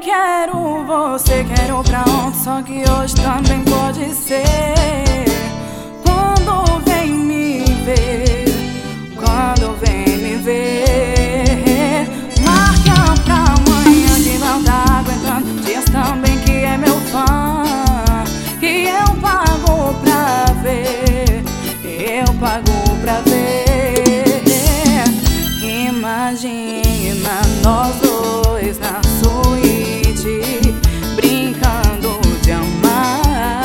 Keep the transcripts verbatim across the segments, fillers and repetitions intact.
quero você, quero pra ontem, só que hoje também pode ser. Quando vem me ver, quando vem me ver, marca pra amanhã que não tá aguentando. Diz também que é meu fã, que eu pago pra ver, eu pago pra ver. Imagina nós dois na suíte, brincando de amar,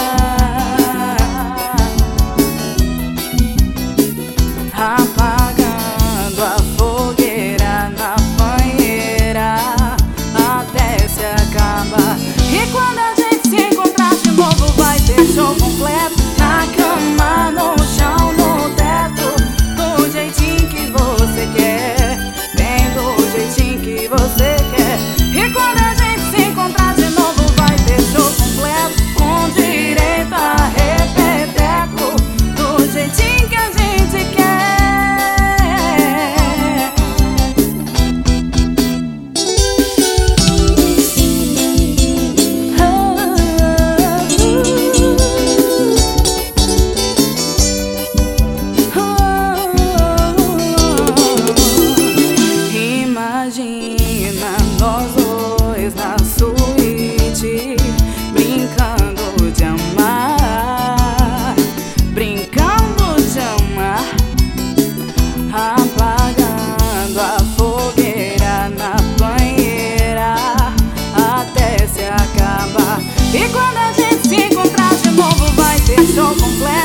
apagando a fogueira na banheira até se acabar. E quando a gente se encontrar de novo vai ter show completo, na cama, no chão, no teto, do jeitinho que você quer, bem do jeitinho que você quer. E quando a gente se encontrar de novo vai ter show completo, com direito a repeteco, do jeitinho que a gente quer. Imagina nós dois na suíte, brincando de amar, brincando de amar, apagando a fogueira na banheira até se acabar. E quando a gente se encontrar de novo vai ter show completo,